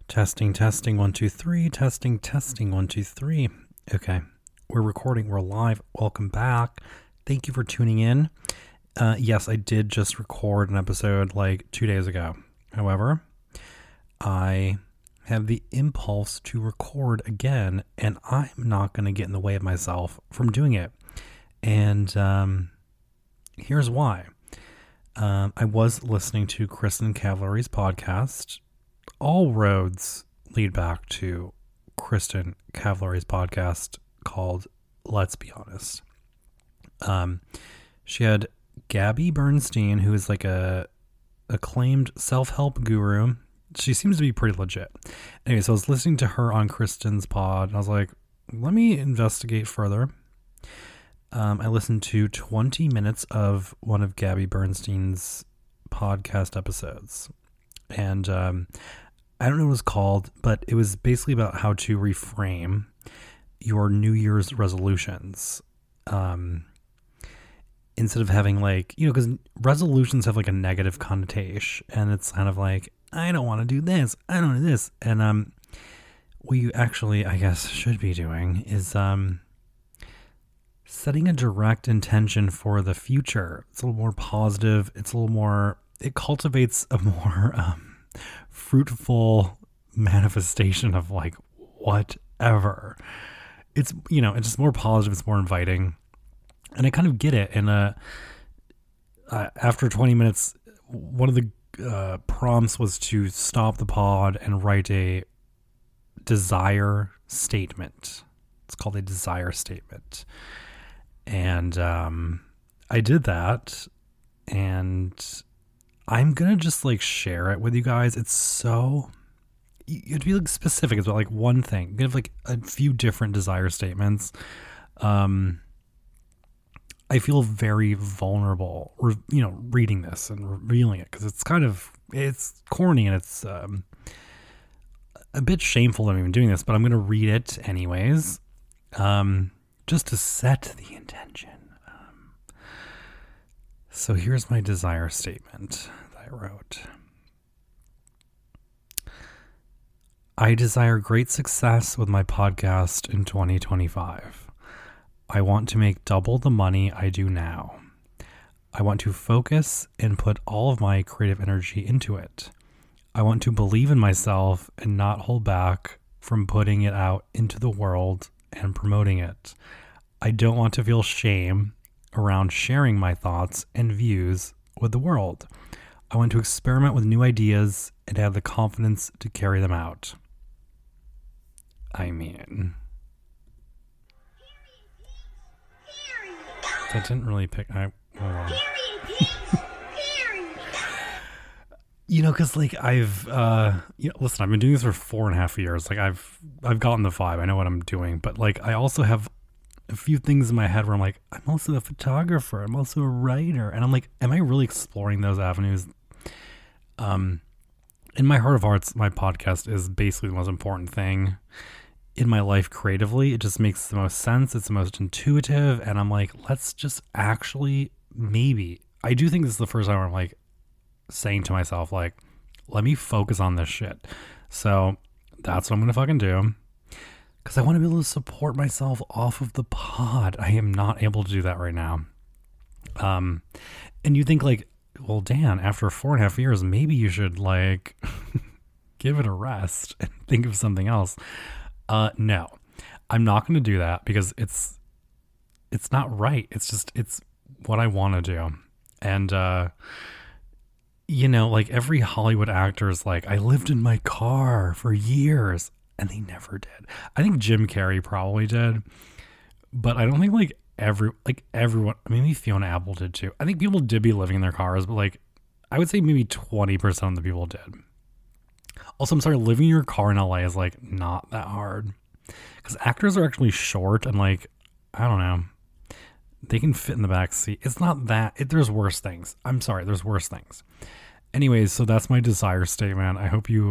Testing, testing, 1, 2, 3. Testing, testing, 1, 2, 3. Okay, we're recording. We're live. Welcome back. Thank you for tuning in. Yes, I did just record an episode like 2 days ago. However, I have the impulse to record again, and I'm not going to get in the way of myself from doing it. And here's why. I was listening to Kristin Cavallari's podcast. All roads lead back to Kristin Cavallari's podcast called Let's Be Honest. She had Gabby Bernstein, who is like a acclaimed self-help guru. She seems to be pretty legit. Anyway, so I was listening to her on Kristin's pod, and I was like, let me investigate further. I listened to 20 minutes of one of Gabby Bernstein's podcast episodes. And I don't know what it was called, but it was basically about how to reframe your New Year's resolutions. Instead of having like, because resolutions have like a negative connotation, and it's kind of like, I don't want to do this, I don't want to do this. And what you actually, I guess, should be doing is setting a direct intention for the future. It's a little more positive. It's a little more, it cultivates a more fruitful manifestation of like whatever. It's, it's just more positive. It's more inviting. And I kind of get it. And after 20 minutes, one of the prompts was to stop the pod and write a desire statement. It's called a desire statement. And I did that, and I'm going to just like share it with you guys. It's so, you have to be like specific. It's about like one thing. You have like a few different desire statements. I feel very vulnerable, reading this and revealing it, because it's corny, and it's a bit shameful that I'm even doing this, but I'm going to read it anyways, just to set the intention. So here's my desire statement that I wrote. I desire great success with my podcast in 2025. I want to make double the money I do now. I want to focus and put all of my creative energy into it. I want to believe in myself and not hold back from putting it out into the world and promoting it. I don't want to feel shame around sharing my thoughts and views with the world. I want to experiment with new ideas and have the confidence to carry them out. I mean, that didn't really pick. Hold on. Because like I've, listen, I've been doing this for 4.5 years. Like I've gotten the vibe. I know what I'm doing, but like I also have a few things in my head where I'm like, I'm also a photographer. I'm also a writer. And I'm like, am I really exploring those avenues? In my heart of hearts, my podcast is basically the most important thing in my life creatively. It just makes the most sense. It's the most intuitive. And I'm like, let's just actually, maybe, I do think this is the first time where I'm like saying to myself, like, let me focus on this shit. So that's what I'm going to fucking do. Because I want to be able to support myself off of the pod. I am not able to do that right now. And you think like, well, Dan, after 4.5 years, maybe you should like give it a rest and think of something else. No, I'm not going to do that, because it's not right. It's what I want to do. And, like every Hollywood actor is like, I lived in my car for years, and they never did. I think Jim Carrey probably did, but I don't think like everyone, maybe Fiona Apple did too. I think people did be living in their cars, but like, I would say maybe 20% of the people did. Also, I'm sorry, living in your car in LA is like not that hard, because actors are actually short, and like, I don't know, they can fit in the back seat. It's not that, there's worse things. I'm sorry, there's worse things. Anyways, so that's my desire statement. I hope you,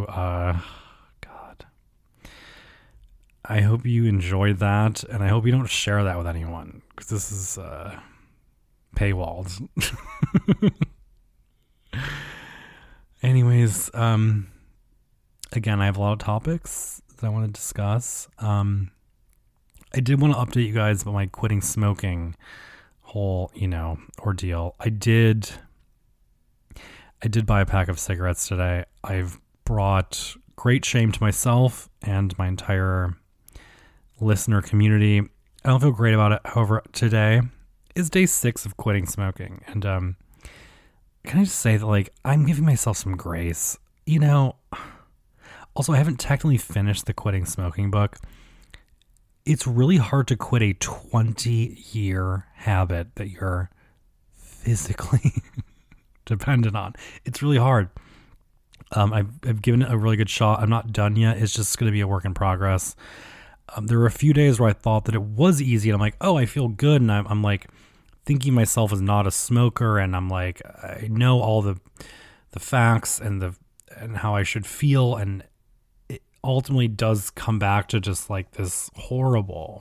I hope you enjoyed that, and I hope you don't share that with anyone, because this is paywalled. Anyways, Again, I have a lot of topics that I want to discuss. I did want to update you guys about my quitting smoking whole, ordeal. I did buy a pack of cigarettes today. I've brought great shame to myself and my entire listener community. I don't feel great about it. However, today is day 6 of quitting smoking. And can I just say that, I'm giving myself some grace. Also, I haven't technically finished the quitting smoking book. It's really hard to quit a 20-year habit that you're physically dependent on. It's really hard. I've given it a really good shot. I'm not done yet. It's just going to be a work in progress. There were a few days where I thought that it was easy, and I'm like, oh, I feel good, and I'm like thinking myself as not a smoker, and I'm like, I know all the facts and how I should feel, and it ultimately does come back to just like this horrible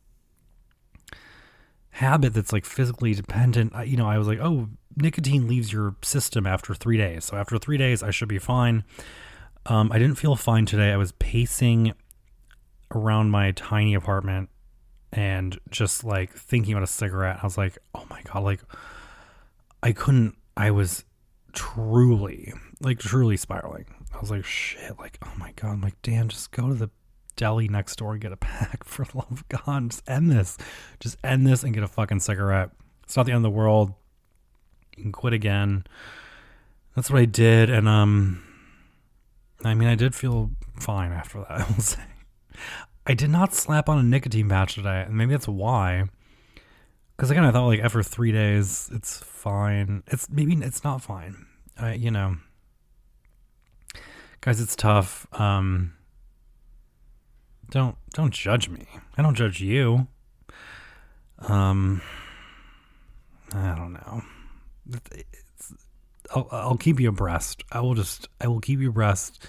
habit that's like physically dependent. I was like, oh, nicotine leaves your system after 3 days. So after 3 days, I should be fine. I didn't feel fine today. I was pacing around my tiny apartment and just like thinking about a cigarette. I was like, oh my God, I was truly spiraling. I was like, shit, oh my God. I'm like, Dan, just go to the deli next door and get a pack, for the love of God. Just end this and get a fucking cigarette. It's not the end of the world. You can quit again. That's what I did. And I did feel fine after that, I will say. I did not slap on a nicotine patch today, and maybe that's why. Because again, I thought after 3 days, it's fine. It's not fine. Guys, it's tough. Don't judge me. I don't judge you. I don't know. I'll keep you abreast. I will keep you abreast.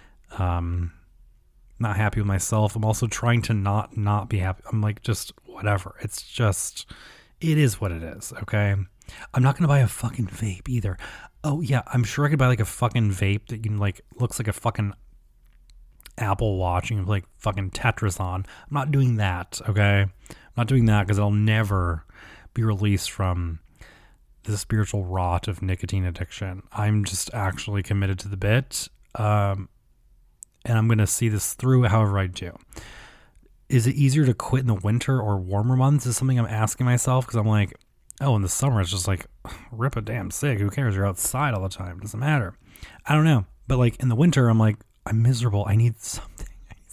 Not happy with myself. I'm also trying to not be happy. I'm like, just whatever. It is what it is. Okay. I'm not going to buy a fucking vape either. Oh yeah. I'm sure I could buy a fucking vape that you can looks like a fucking Apple Watch and you can fucking Tetris on. I'm not doing that. Okay. I'm not doing that because I'll never be released from the spiritual rot of nicotine addiction. I'm just actually committed to the bit. And I'm going to see this through however I do. Is it easier to quit in the winter or warmer months is something I'm asking myself, because I'm like, oh, in the summer, it's just rip a damn cig. Who cares? You're outside all the time. Doesn't matter. I don't know. But in the winter, I'm like, I'm miserable. I need something.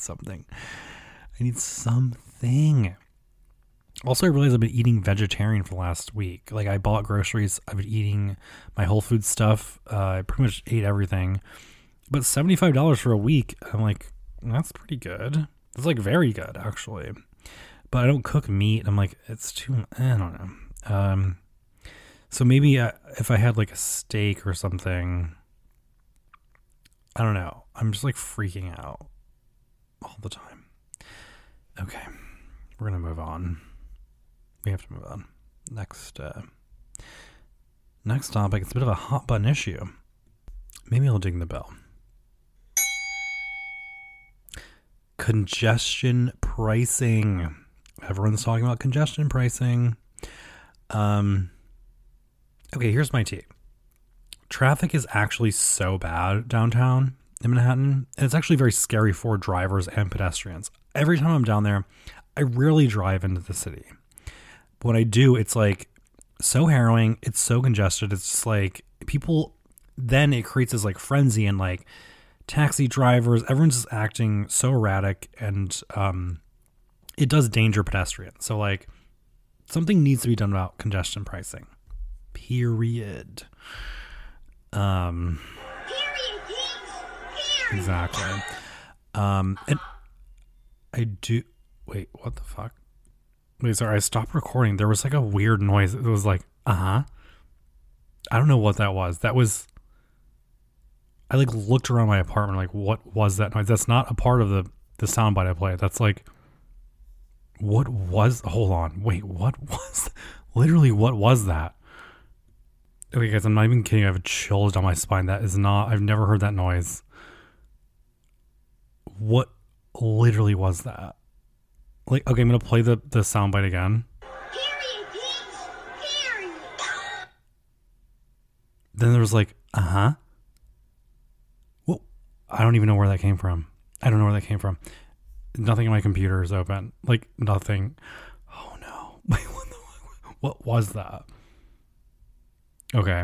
Also, I realized I've been eating vegetarian for the last week. I bought groceries. I've been eating my Whole Foods stuff. I pretty much ate everything. But $75 for a week, I'm like, that's pretty good. It's very good, actually. But I don't cook meat. I'm like, it's too, I don't know. So maybe if I had a steak or something, I don't know. I'm just freaking out all the time. Okay. We're going to move on. We have to move on. Next topic. It's a bit of a hot button issue. Maybe I'll ding the bell. Congestion pricing. Everyone's talking about congestion pricing. Okay, here's my take. Traffic is actually so bad downtown in Manhattan, and it's actually very scary for drivers and pedestrians. Every time I'm down there, I rarely drive into the city. But when I do, it's so harrowing. It's so congested. It's just people, then it creates this frenzy and taxi drivers, everyone's just acting so erratic, and it does danger pedestrians. So something needs to be done about congestion pricing. Period. Exactly. And I do. Wait, what the fuck? Wait, sorry, I stopped recording. There was a weird noise. It was I don't know what that was. That was. I looked around my apartment, what was that noise? That's not a part of the soundbite I played. That's what was, hold on, wait, what was, literally what was that? Okay guys, I'm not even kidding. I have chills down my spine. That is not, I've never heard that noise. what literally was that? Like, okay, I'm going to play the soundbite again. Period, Peach. Period. Then there was like, well, I don't even know where that came from. I don't know where that came from. Nothing in my computer is open. Like, nothing. Oh no. Wait, what was that? Okay.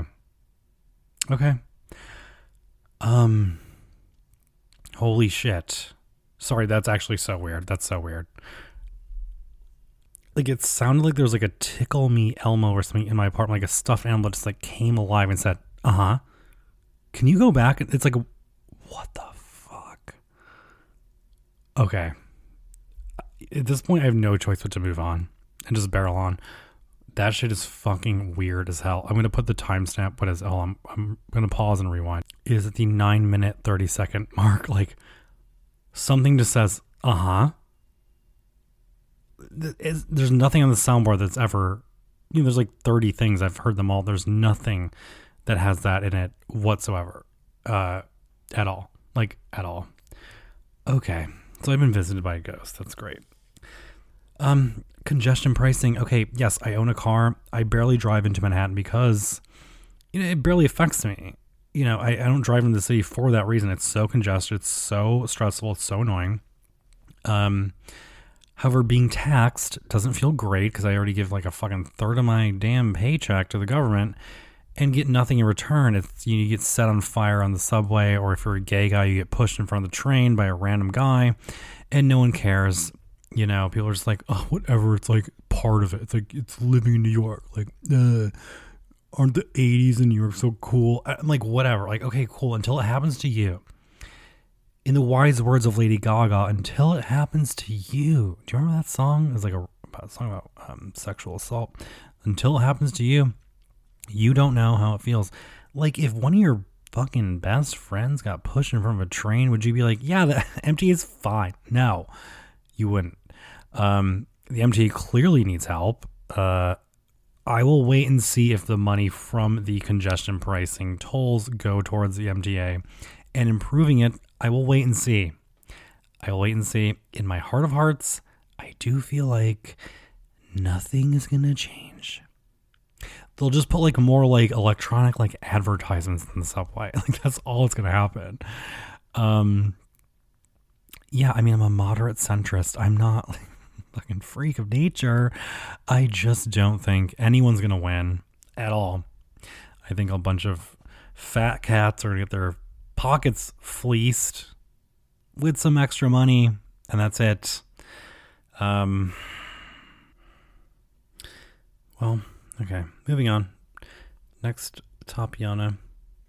Holy shit. Sorry, that's actually so weird. That's so weird. Like, it sounded like there was like a Tickle Me Elmo or something in my apartment, like a stuffed animal just like came alive and said, can you go back? It's like, what the fuck? Okay. At this point, I have no choice but to move on and just barrel on. That shit is fucking weird as hell. I'm going to put the timestamp, but as hell, I'm going to pause and rewind. It is at the 9-minute, 30-second mark. Like, something just says, There's nothing on the soundboard that's ever, there's like 30 things. I've heard them all. There's nothing that has that in it whatsoever. At all. Like, at all. Okay. So I've been visited by a ghost. That's great. Congestion pricing. Okay, yes, I own a car. I barely drive into Manhattan because it barely affects me. I don't drive into the city for that reason. It's so congested. It's so stressful. It's so annoying. However, being taxed doesn't feel great because I already give like a fucking third of my damn paycheck to the government and get nothing in return. It's you get set on fire on the subway, or if you're a gay guy, you get pushed in front of the train by a random guy, and no one cares. People are just like, oh, whatever. It's like part of it. It's like, it's living in New York. Like, aren't the 80s in New York so cool? I'm like, whatever. Like, okay, cool. Until it happens to you. In the wise words of Lady Gaga, until it happens to you. Do you remember that song? It was like a song about sexual assault. Until it happens to you, you don't know how it feels. Like, if one of your fucking best friends got pushed in front of a train, would you be like, yeah, the MTA is fine? No, you wouldn't. The MTA clearly needs help. I will wait and see if the money from the congestion pricing tolls go towards the MTA and improving it. I will wait and see. In my heart of hearts, I do feel like nothing is going to change. They'll just put like more like electronic like advertisements in the subway. Like, that's all that's going to happen. Yeah, I mean, I'm a moderate centrist. I'm not like fucking freak of nature. I just don't think anyone's going to win at all. I think a bunch of fat cats are going to get their pockets fleeced with some extra money, and that's it. Well, okay, moving on. Next, Tapiana.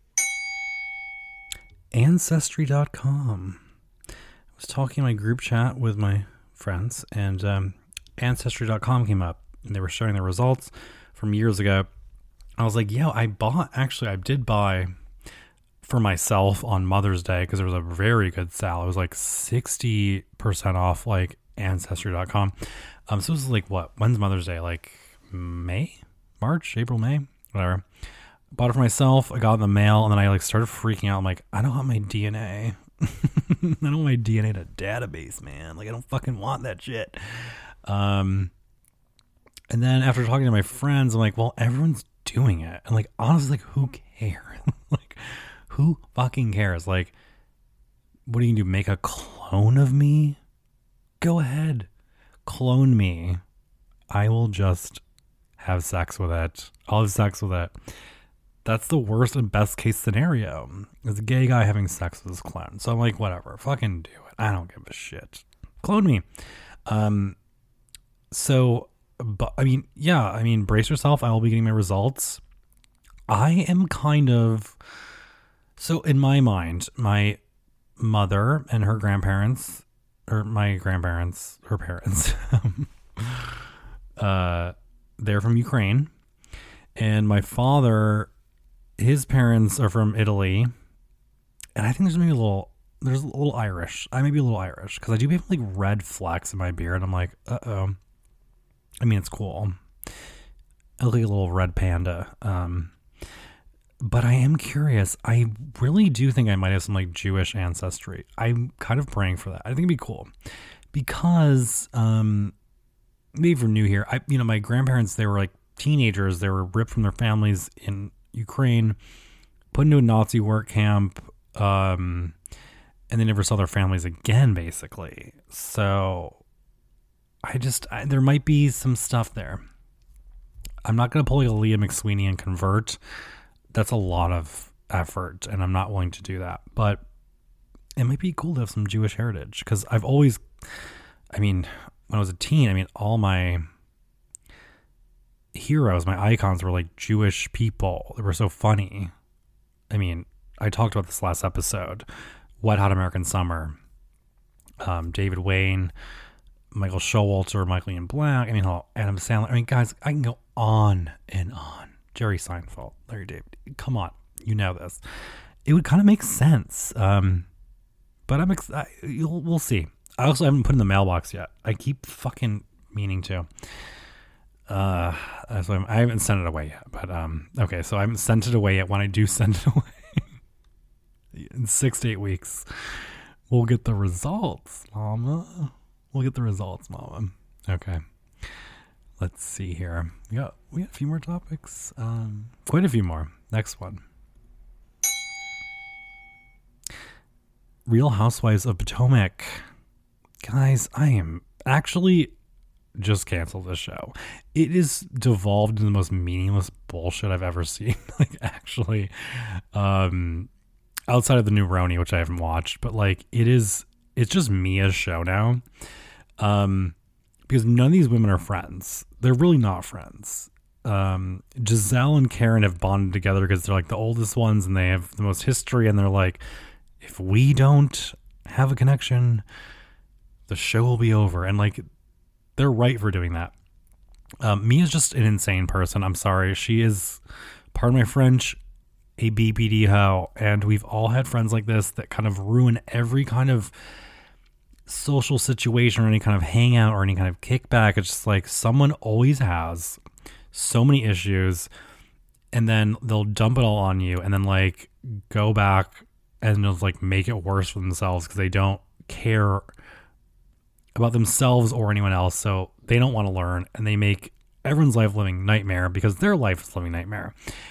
Ancestry.com. I was talking in my group chat with my friends, and Ancestry.com came up, and they were showing the results from years ago. I was like, I did buy for myself on Mother's Day because there was a very good sale. It was like 60% off, like Ancestry.com. So it was like, when's Mother's Day? Like April, May, whatever. Bought it for myself. I got it in the mail, and then I like started freaking out. I'm like, I don't want my DNA. I don't want my DNA in a database, man. Like, I don't fucking want that shit. And then after talking to my friends, I'm like, well, everyone's doing it. And like, honestly, like, who cares? Like, who fucking cares? Like, what are you gonna do? Make a clone of me? Go ahead. Clone me. I will just have sex with it. I'll have sex with it. That's the worst and best case scenario. Is a gay guy having sex with his clone. So I'm like, whatever. Fucking do it. I don't give a shit. Clone me. But I mean, brace yourself. I will be getting my results. I am kind of... So in my mind, my mother and her grandparents, or my grandparents, her parents, they're from Ukraine. And my father, his parents are from Italy. And I think there's a little Irish. I may be a little Irish because I do have like red flecks in my beard. I'm like, uh-oh. I mean, it's cool. I look like a little red panda. But I am curious. I really do think I might have some like Jewish ancestry. I'm kind of praying for that. I think it'd be cool because maybe if you're new here, my grandparents, they were like teenagers. They were ripped from their families in Ukraine, put into a Nazi work camp, and they never saw their families again, basically. So there might be some stuff there. I'm not going to pull like a Leah McSweeney and convert. That's a lot of effort, and I'm not willing to do that. But it might be cool to have some Jewish heritage, because when I was a teen, all my heroes, my icons were like Jewish people. They were so funny. I talked about this last episode. Wet Hot American Summer, David Wayne, Michael Showalter, Michael Ian Black, Adam Sandler. Guys, I can go on and on. Jerry Seinfeld, Larry David. Come on, you know this. It would kind of make sense. But we'll see. I also haven't put in the mailbox yet. I keep fucking meaning to. So I haven't sent it away yet. But okay, so I haven't sent it away yet. When I do send it away, in 6 to 8 weeks, we'll get the results, Mama. We'll get the results, Mama. Okay. Let's see here. We got a few more topics. Quite a few more. Next one. Real Housewives of Potomac. Guys, I am actually just canceled this show. It is devolved into the most meaningless bullshit I've ever seen. Actually, outside of the new Roni, which I haven't watched, but it's just Mia's show now. Because none of these women are friends. They're really not friends. Giselle and Karen have bonded together because they're like the oldest ones and they have the most history, and they're like, if we don't have a connection, the show will be over. And they're right for doing that. Mia's just an insane person. I'm sorry. She is, pardon my French, a BPD hoe. And we've all had friends like this that kind of ruin every kind of social situation or any kind of hangout or any kind of kickback. It's just someone always has so many issues, and then they'll dump it all on you, and then go back and just make it worse for themselves because they don't care about themselves or anyone else. So they don't want to learn, and they make everyone's life living nightmare because their life is living nightmare.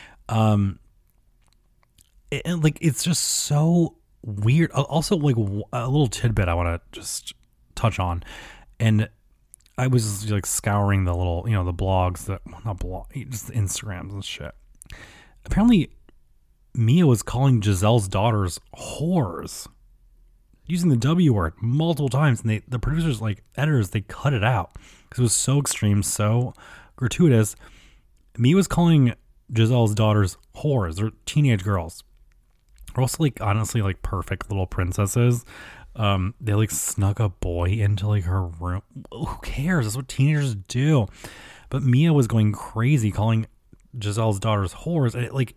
It's just so weird. Also, a little tidbit I want to just touch on, and I was just scouring the little, the blogs just the Instagrams and shit. Apparently, Mia was calling Giselle's daughters whores, using the W word multiple times, and the producers, editors, they cut it out because it was so extreme, so gratuitous. Mia was calling Giselle's daughters whores. They're teenage girls. They're also honestly perfect little princesses. They snuck a boy into her room. Who cares? That's what teenagers do. But Mia was going crazy calling Giselle's daughters whores, and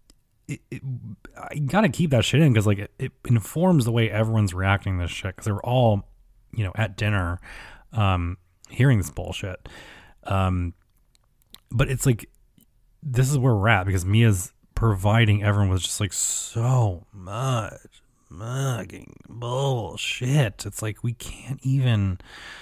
I gotta keep that shit in because it informs the way everyone's reacting to this shit, because they were all at dinner hearing this bullshit. But it's this is where we're at because Mia's providing everyone with just so much mugging bullshit. It's we can't even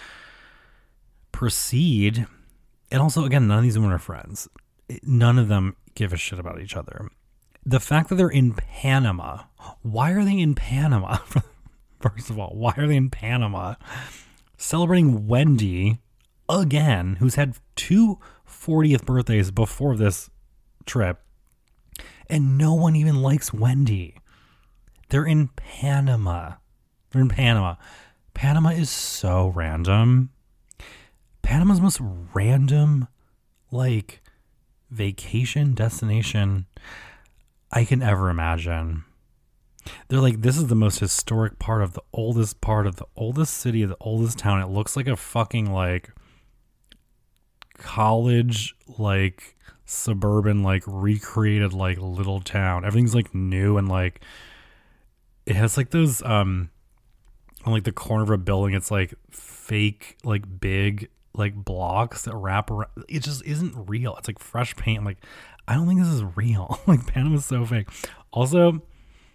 proceed. And also, again, none of these women are friends. None of them give a shit about each other. The fact that they're in Panama, why are they in Panama? First of all, why are they in Panama celebrating Wendy again, who's had 2 40th birthdays before this trip, and no one even likes Wendy? They're in Panama. Panama is so random. Panama's the most random, vacation destination I can ever imagine. They're this is the most historic part of the oldest city of the oldest town. It looks like a fucking college, suburban, recreated, little town. Everything's new, and it has those on the corner of a building. It's fake, big like blocks that wrap around. It just isn't real. It's like fresh paint. I'm like, I don't think this is real. Like Panama's so fake. Also,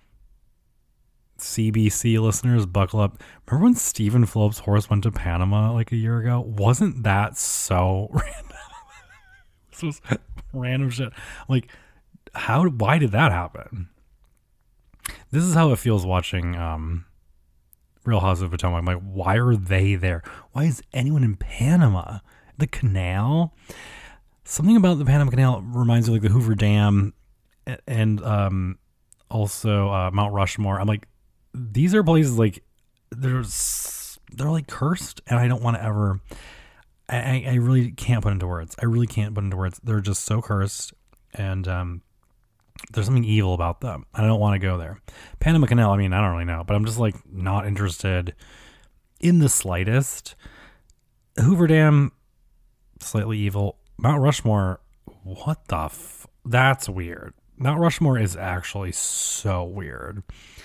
CBC listeners, buckle up. Remember when Stephen Phillips' horse went to Panama like a year ago? Wasn't that so random? This was random shit. Like, why did that happen? This is how it feels watching Real House of Potomac. I'm like, why are they there? Why is anyone in Panama? The canal? Something about the Panama Canal reminds me of like the Hoover Dam and also Mount Rushmore. I'm like, these are places like they're like cursed, and I don't want to ever. I really can't put into words. They're just so cursed, and there's something evil about them. I don't want to go there. Panama Canal, I mean, I don't really know, but I'm just like not interested in the slightest. Hoover Dam, slightly evil. Mount Rushmore, what the that's weird. Mount Rushmore is actually so weird.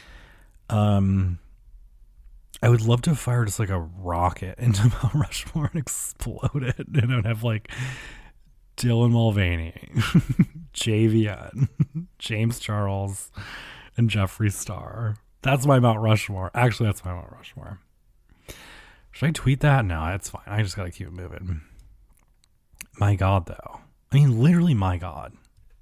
I would love to fire just like a rocket into Mount Rushmore and explode it, and I would have like Dylan Mulvaney, JVN, James Charles, and Jeffree Star. That's my Mount Rushmore. Actually, that's my Mount Rushmore. Should I tweet that? No, it's fine. I just gotta keep it moving. My God, though. I mean, literally, my God.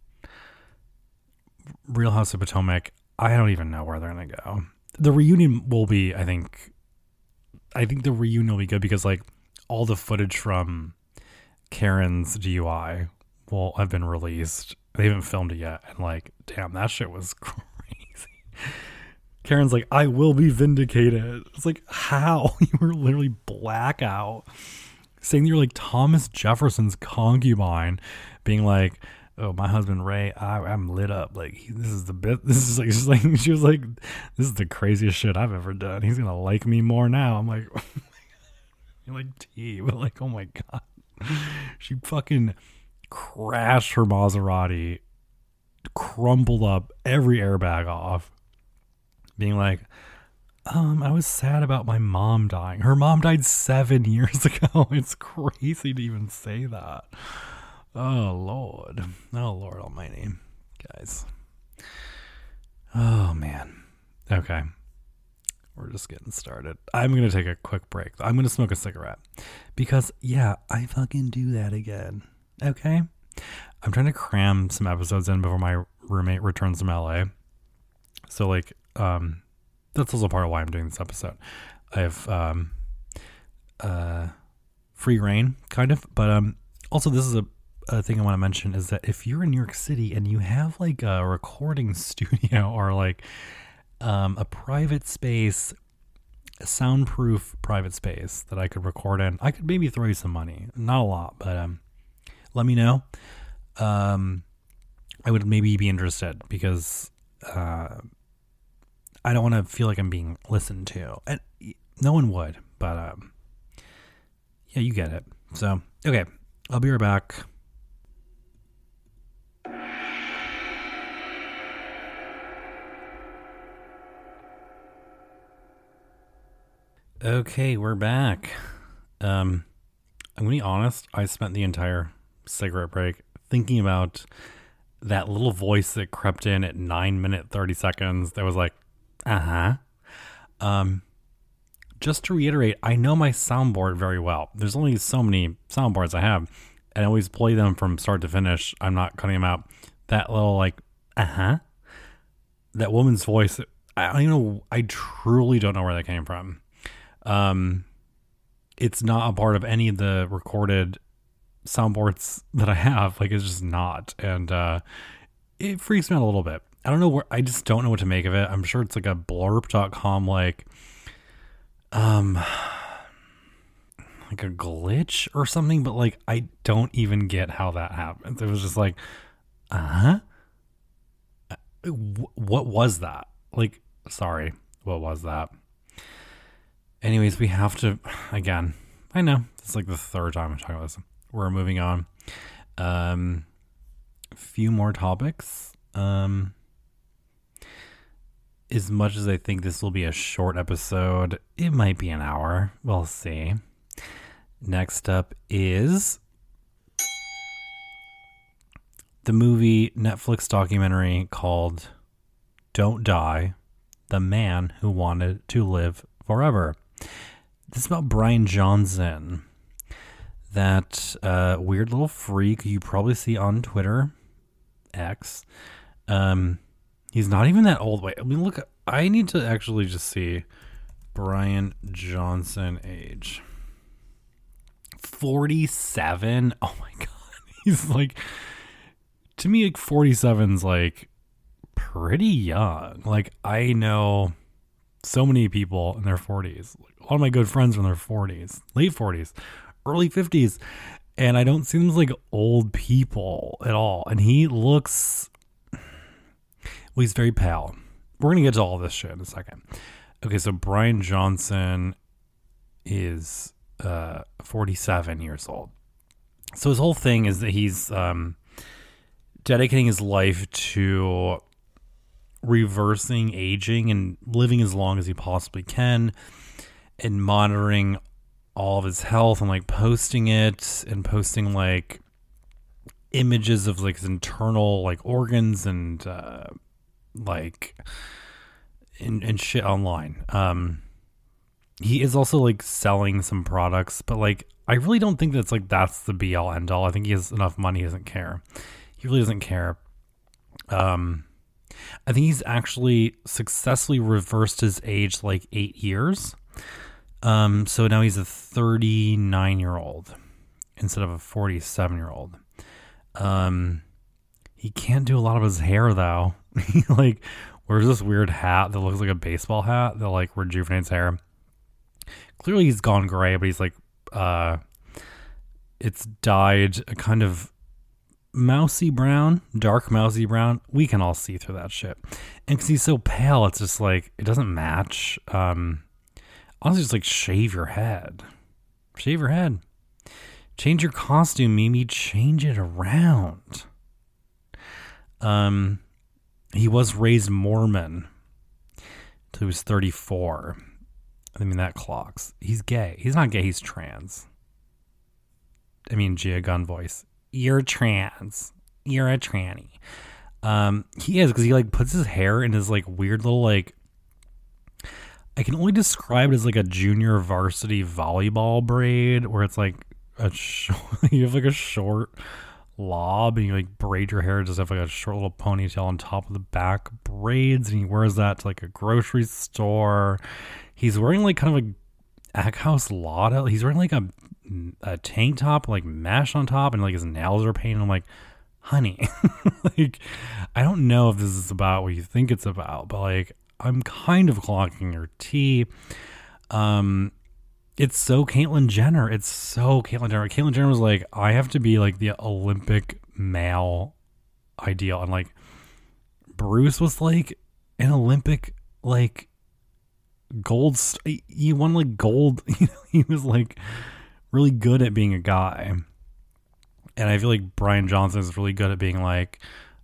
Real House of Potomac. I don't even know where they're gonna go. The reunion will be, I think the reunion will be good because like all the footage from Karen's DUI will have been released. They haven't filmed it yet, and like, damn, that shit was crazy. Karen's like, I will be vindicated. It's like, how? You were literally blackout, saying that you're like Thomas Jefferson's concubine, being like, oh, my husband Ray, I'm lit up. Like, this is the bit. This is like, just like, she was like, this is the craziest shit I've ever done. He's gonna like me more now. I'm like, oh you're like T, but like, oh my God. She fucking crashed her Maserati, crumpled up every airbag off, being like, I was sad about my mom dying. Her mom died 7 years ago. It's crazy to even say that. Oh Lord Almighty, guys. Oh man. Okay, we're just getting started. I'm gonna take a quick break. I'm gonna smoke a cigarette because yeah, I fucking do that again. Okay, I'm trying to cram some episodes in before my roommate returns from LA. So like, that's also part of why I'm doing this episode. I have free reign, kind of, but also this is a thing I want to mention is that if you're in New York City and you have like a recording studio or like a private space, a soundproof private space that I could record in, I could maybe throw you some money. Not a lot, but let me know. I would maybe be interested because I don't want to feel like I'm being listened to. And no one would, but yeah, you get it. So, okay, I'll be right back. Okay, we're back. I'm gonna be honest, I spent the entire cigarette break thinking about that little voice that crept in at 9 minutes 30 seconds that was like, just to reiterate, I know my soundboard very well. There's only so many soundboards I have, and I always play them from start to finish. I'm not cutting them out. That little like, that woman's voice, I don't even know, I truly don't know where that came from. It's not a part of any of the recorded soundboards that I have. Like, it's just not. And it freaks me out a little bit. I don't know I just don't know what to make of it. I'm sure it's like a blurb.com like a glitch or something, but like I don't even get how that happens. It was just like, what was that? Like, sorry, what was that? Anyways, we have to, again, I know, it's like the third time I'm talking about this. We're moving on. A few more topics. As much as I think this will be a short episode, it might be an hour. We'll see. Next up is the movie Netflix documentary called Don't Die, The Man Who Wanted to Live Forever. This is about Brian Johnson, that weird little freak you probably see on Twitter, X. He's not even that old. Wait, I mean, look, I need to actually just see Brian Johnson age. 47? Oh my God. He's like, to me, like 47's like pretty young. Like, I know so many people in their 40s. Like, a lot of my good friends are in their 40s, late 40s, early 50s. And I don't see them as like old people at all. And he looks, well, he's very pale. We're going to get to all this shit in a second. Okay, so Brian Johnson is 47 years old. So his whole thing is that he's dedicating his life to reversing aging and living as long as he possibly can, and monitoring all of his health, and like posting it, and posting like images of like his internal like organs and like and shit online. He is also like selling some products, but like I really don't think that's the be all end all. I think he has enough money, he doesn't care. He really doesn't care. I think he's actually successfully reversed his age like 8 years. So now he's a 39-year-old instead of a 47-year-old. He can't do a lot of his hair though. He like wears this weird hat that looks like a baseball hat that like rejuvenates hair. Clearly he's gone gray, but he's like, it's dyed a kind of mousy brown, dark mousy brown. We can all see through that shit. And because he's so pale, it's just like, it doesn't match. Honestly, just like shave your head. Shave your head. Change your costume, Mimi. Change it around. He was raised Mormon till he was 34. I mean, that clocks. He's gay. He's not gay. He's trans. I mean, Gia Gunn voice. You're trans. You're a tranny. He is, because he like puts his hair in his like weird little like, I can only describe it as like a junior varsity volleyball braid, where it's like you have like a short lob and you like braid your hair, just have like a short little ponytail on top of the back braids, and he wears that to like a grocery store. He's wearing like kind of a Ackhouse Lotta. He's wearing like a tank top, like mesh on top, and like his nails are painted. I'm like, honey, like, I don't know if this is about what you think it's about, but like, I'm kind of clocking your tea. It's so Caitlyn Jenner. It's so Caitlyn Jenner. Caitlyn Jenner was like, I have to be like the Olympic male ideal. And like, Bruce was like an Olympic, like, he won like gold. He was like really good at being a guy. And I feel like Brian Johnson is really good at being like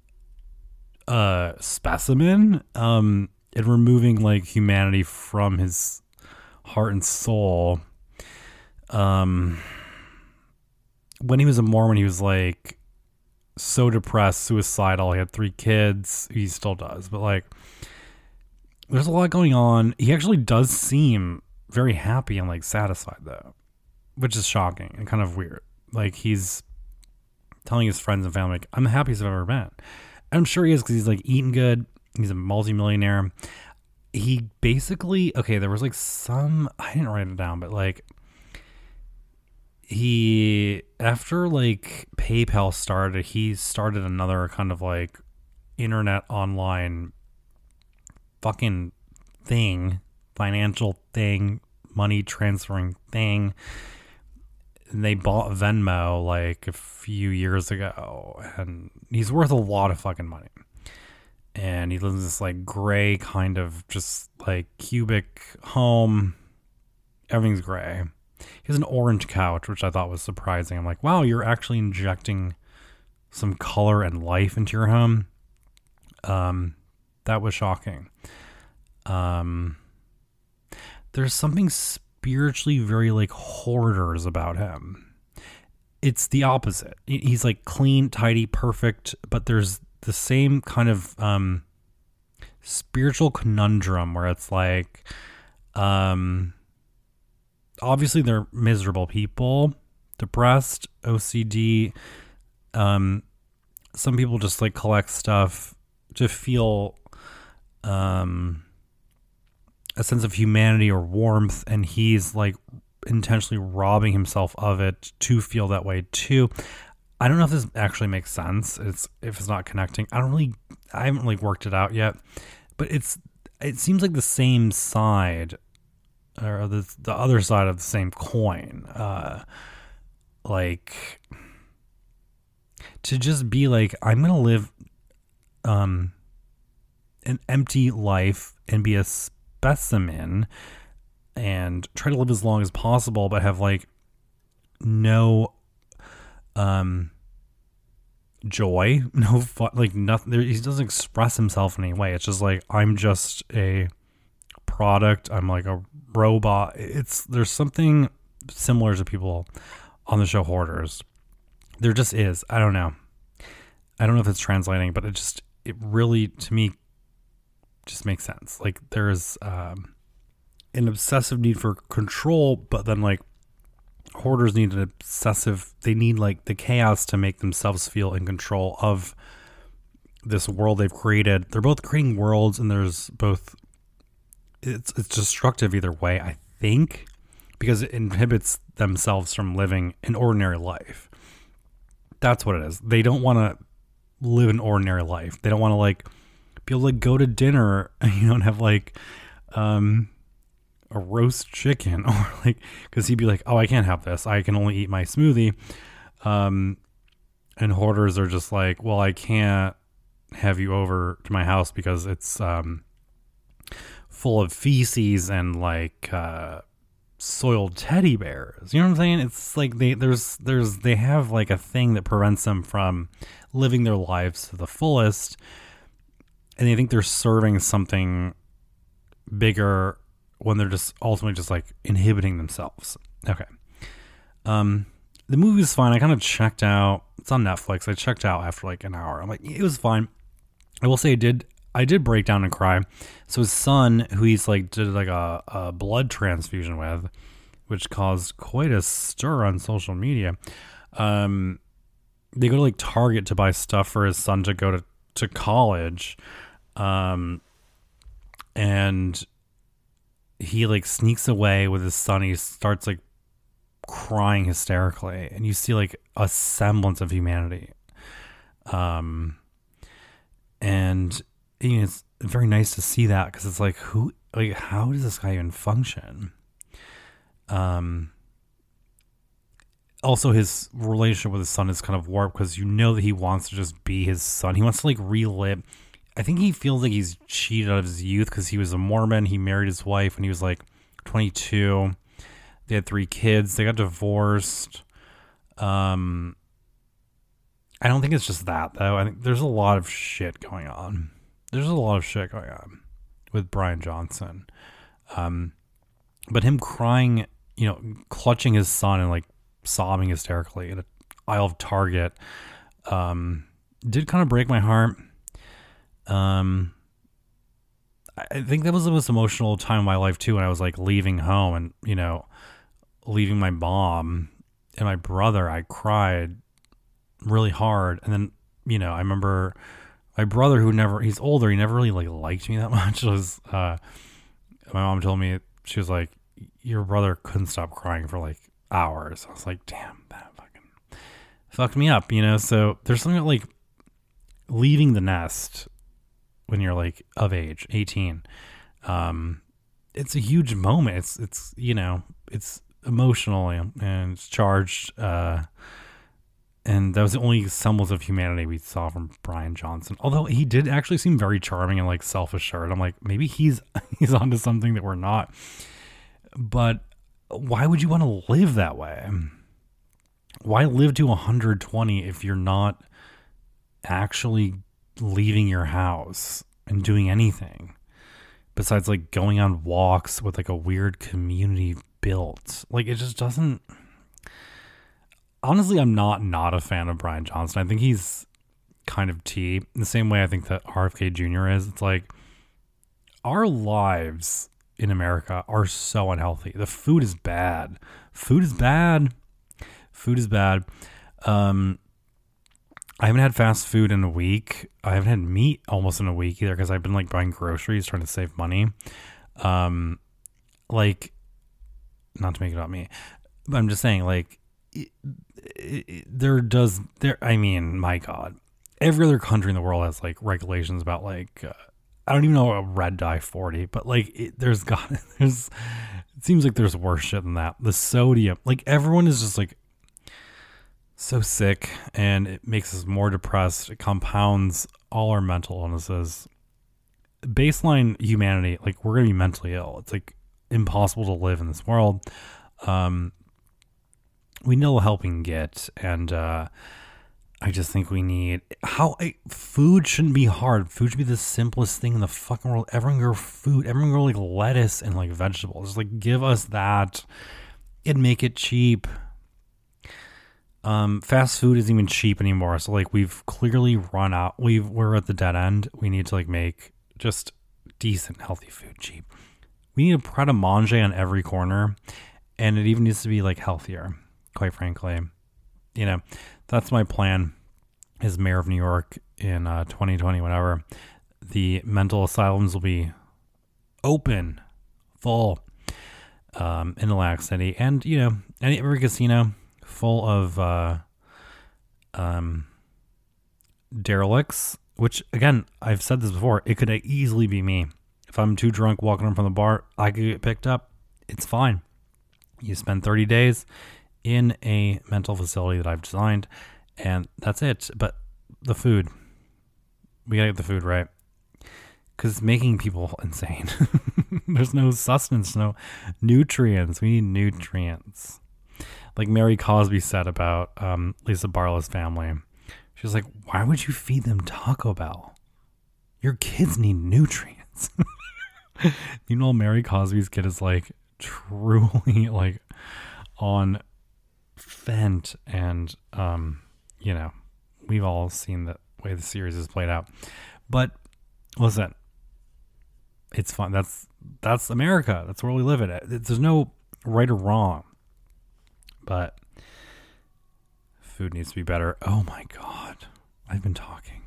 a specimen, and removing like humanity from his heart and soul. When he was a Mormon, he was like so depressed, suicidal. He had 3 kids. He still does, but like, there's a lot going on. He actually does seem very happy and like satisfied though, which is shocking and kind of weird. Like, he's telling his friends and family, like, I'm the happiest I've ever been. And I'm sure he is, because he's like eating good. He's a multimillionaire. He basically, okay, there was like I didn't write it down, but like, after like PayPal started, he started another kind of like internet online fucking thing, financial thing, money transferring thing. And they bought Venmo like a few years ago, and he's worth a lot of fucking money. And he lives in this like gray kind of just like cubic home. Everything's gray. He has an orange couch, which I thought was surprising. I'm like, wow, you're actually injecting some color and life into your home. That was shocking. There's something spiritually very like hoarders about him. It's the opposite. He's like clean, tidy, perfect, but there's the same kind of spiritual conundrum where it's like, obviously they're miserable people, depressed, OCD. Some people just like collect stuff to feel a sense of humanity or warmth, and he's like intentionally robbing himself of it to feel that way too. I don't know if this actually makes sense. If it's not connecting. I haven't really worked it out yet, but it seems like the same side, or the other side of the same coin. Like to just be like, I'm gonna live an empty life and be a specimen and try to live as long as possible, but have like no joy, no fun, like nothing. He doesn't express himself in any way. It's just like, I'm just a product. I'm like a robot. There's something similar to people on the show Hoarders. There just is. I don't know if it's translating, but it really, to me, just makes sense. Like there's an obsessive need for control, but then like hoarders need they need like the chaos to make themselves feel in control of this world they've created. They're both creating worlds, and there's both, it's destructive either way, I think, because it inhibits themselves from living an ordinary life. That's what it is. They don't want to live an ordinary life. They don't want to like be able to go to dinner, and have like a roast chicken, or like, because he'd be like, oh, I can't have this, I can only eat my smoothie. And hoarders are just like, well, I can't have you over to my house because it's full of feces and like soiled teddy bears. You know what I'm saying? It's like they have like a thing that prevents them from living their lives to the fullest, and they think they're serving something bigger when they're just ultimately just like inhibiting themselves. Okay. The movie was fine. I kind of checked out. It's on Netflix. I checked out after like an hour. I'm like, it was fine. I will say I did break down and cry. So his son, who he's like did like a blood transfusion with, which caused quite a stir on social media. They go to like Target to buy stuff for his son to go to college. And he like sneaks away with his son. He starts like crying hysterically, and you see like a semblance of humanity. And it's very nice to see that, because it's like, how does this guy even function? Also, his relationship with his son is kind of warped, because that he wants to just be his son. He wants to like relive. I think he feels like he's cheated out of his youth, because he was a Mormon. He married his wife when he was like 22. They had 3 kids. They got divorced. I don't think it's just that, though. I think there's a lot of shit going on. With Brian Johnson. But him crying, clutching his son and like sobbing hysterically in an aisle of Target, did kind of break my heart. I think that was the most emotional time of my life too, when I was like leaving home and, leaving my mom and my brother. I cried really hard. And then, I remember my brother, he's older, he never really like liked me that much. It was, my mom told me, she was like, your brother couldn't stop crying for like hours. I was like, damn, that fucking fucked me up, So there's something about like leaving the nest when you're like of age, 18. It's a huge moment. It's it's emotional and it's charged. And that was the only semblance of humanity we saw from Brian Johnson. Although he did actually seem very charming and like self-assured. I'm like, maybe he's onto something that we're not. But why would you want to live that way? Why live to 120 if you're not actually leaving your house and doing anything besides like going on walks with like a weird community built. Like, it just doesn't. Honestly, I'm not a fan of Brian Johnson. I think he's kind of T. In the same way I think that RFK Jr. is. It's like, our lives in America are so unhealthy. The food is bad. Food is bad. I haven't had fast food in a week. I haven't had meat almost in a week either, because I've been like buying groceries, trying to save money. Like, not to make it about me, but I'm just saying, like, I mean, my God, every other country in the world has like regulations about like, I don't even know a red dye 40, but like it seems like there's worse shit than that. The sodium, like everyone is just like so sick, and it makes us more depressed. It compounds all our mental illnesses. Baseline humanity, like, we're going to be mentally ill. It's like impossible to live in this world. We know help we can get, and I just think we need food shouldn't be hard. Food should be the simplest thing in the fucking world. Everyone grow food. Everyone grow like lettuce and like vegetables. Just like give us that and make it cheap. Fast food isn't even cheap anymore. So like we've clearly run out. We're at the dead end. We need to like make just decent, healthy food cheap. We need a Pret a Manger on every corner, and it even needs to be like healthier, quite frankly. You know, that's my plan as mayor of New York in 2020, whenever the mental asylums will be open, full, in Atlantic City, and, you know, every casino full of derelicts, which, again, I've said this before, it could easily be me. If I'm too drunk walking home from the bar, I could get picked up. It's fine. You spend 30 days in a mental facility that I've designed, and that's it. But the food, we gotta get the food right, because it's making people insane. There's no sustenance, no nutrients. We need nutrients. Like Mary Cosby said about Lisa Barlow's family. She was like, why would you feed them Taco Bell? Your kids need nutrients. You know, Mary Cosby's kid is like truly like on Fent, and you know, we've all seen the way the series is played out. But listen, it's fun. That's America. That's where we live in. There's no right or wrong, but food needs to be better. Oh my God, I've been talking.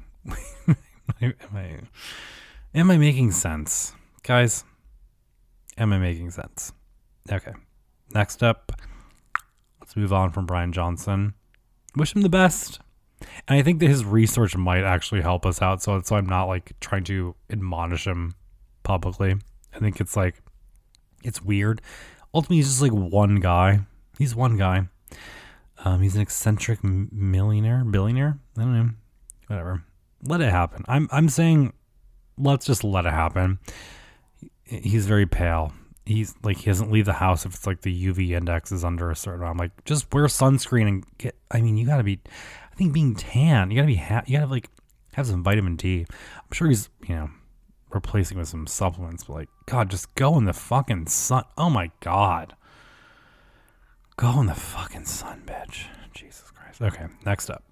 Am I making sense, guys? Am I making sense? Okay. Next up, let's move on from Brian Johnson. Wish him the best. And I think that his research might actually help us out. So I'm not like trying to admonish him publicly. I think it's like, it's weird. Ultimately, he's just like one guy. He's one guy. He's an eccentric billionaire. I don't know. Whatever. Let it happen. I'm saying, let's just let it happen. He's very pale. He's like, he doesn't leave the house if it's like the UV index is under a certain amount. I'm like, just wear sunscreen and get, I mean, you gotta be, I think being tan, you gotta be, you gotta like have some vitamin D. I'm sure he's, you know, replacing with some supplements, but like, God, just go in the fucking sun. Oh my God. Go in the fucking sun, bitch. Jesus Christ. Okay, next up.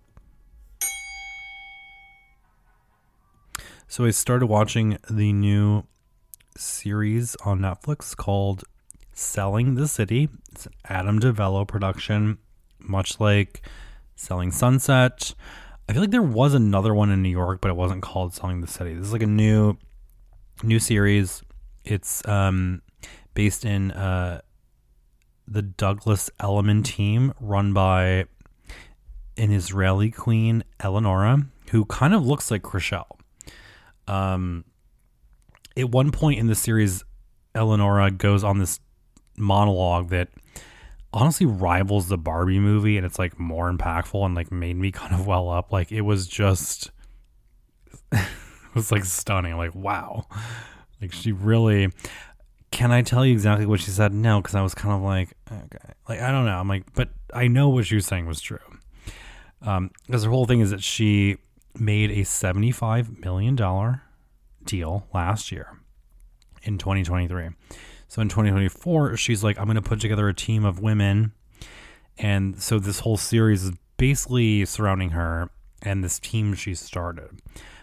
So I started watching the new series on Netflix called Selling the City. It's an Adam DeVello production, much like Selling Sunset. I feel like there was another one in New York, but it wasn't called Selling the City. This is like a new series. It's based in the Douglas Elliman team, run by an Israeli queen, Eleonora, who kind of looks like Chrishell. At one point in the series, Eleonora goes on this monologue that honestly rivals the Barbie movie, and it's like more impactful and like made me kind of well up. Like it was just, it was like stunning. Like, wow. Like she really, can I tell you exactly what she said? No, because I was kind of like, okay, like, I don't know. I'm like, but I know what she was saying was true. Because her whole thing is that she made a $75 million deal last year in 2023. So in 2024, she's like, I'm going to put together a team of women. And so this whole series is basically surrounding her and this team she started.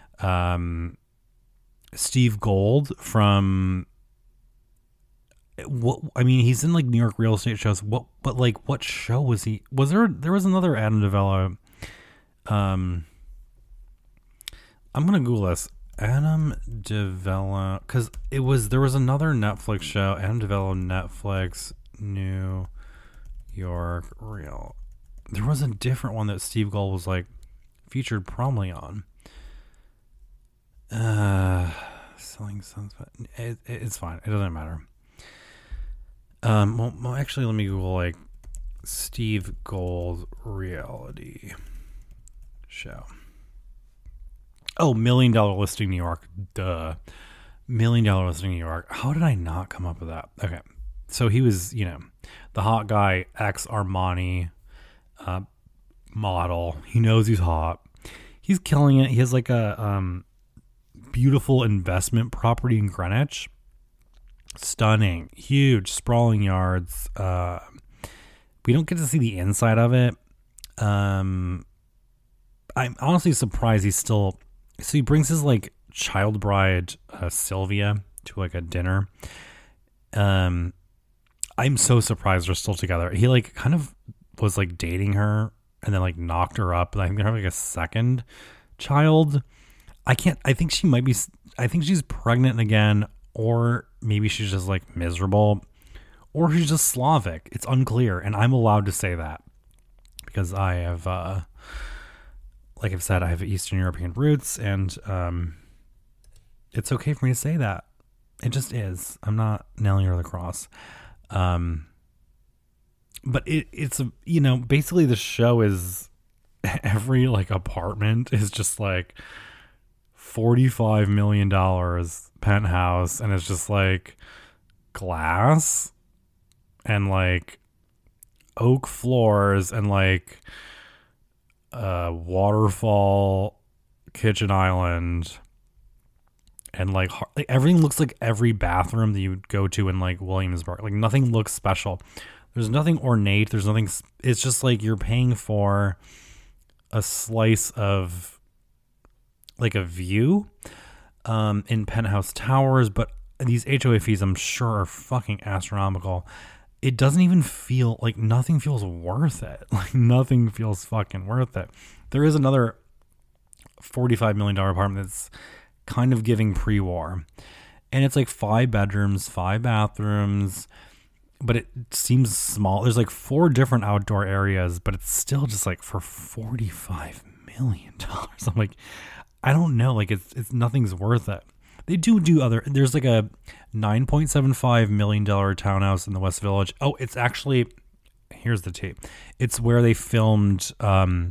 Steve Gold from, he's in like New York real estate shows. What show was he? There was another Adam DiVello. I'm going to Google this. Adam DiVello, because there was another Netflix show, Adam DiVello, Netflix, New York Real. There was a different one that Steve Gold was like featured prominently on. Selling Sons, but it's fine. It doesn't matter. Well, actually, let me Google like Steve Gold reality show. Oh, $1 Million Listing New York. Duh. $1 Million Listing New York. How did I not come up with that? Okay. So he was, the hot guy, ex Armani model. He knows he's hot. He's killing it. He has like a beautiful investment property in Greenwich. Stunning. Huge, sprawling yards. We don't get to see the inside of it. I'm honestly surprised he's still... So he brings his like child bride Sylvia to like a dinner. I'm so surprised they're still together. He like kind of was like dating her and then like knocked her up. I think they're having like a second child. I think she's pregnant again, or maybe she's just like miserable, or she's just Slavic. It's unclear, and I'm allowed to say that because I have like I've said, I have Eastern European roots, and it's okay for me to say that. It just is. I'm not nailing her to the cross. But it's basically the show is every like apartment is just like $45 million penthouse, and it's just like glass and like oak floors and like waterfall kitchen island, and like everything looks like every bathroom that you would go to in like Williamsburg. Like nothing looks special. There's nothing ornate. There's nothing. It's just like you're paying for a slice of like a view in penthouse towers, but these HOA fees I'm sure are fucking astronomical. It doesn't even feel like, nothing feels worth it. Like nothing feels fucking worth it. There is another $45 million apartment that's kind of giving pre-war, and it's like 5 bedrooms, 5 bathrooms, but it seems small. There's like 4 different outdoor areas, but it's still just like for $45 million. I'm like, I don't know. Like it's nothing's worth it. They do other, there's like a $9.75 million townhouse in the West Village. Oh, it's actually, here's the tape. It's where they filmed in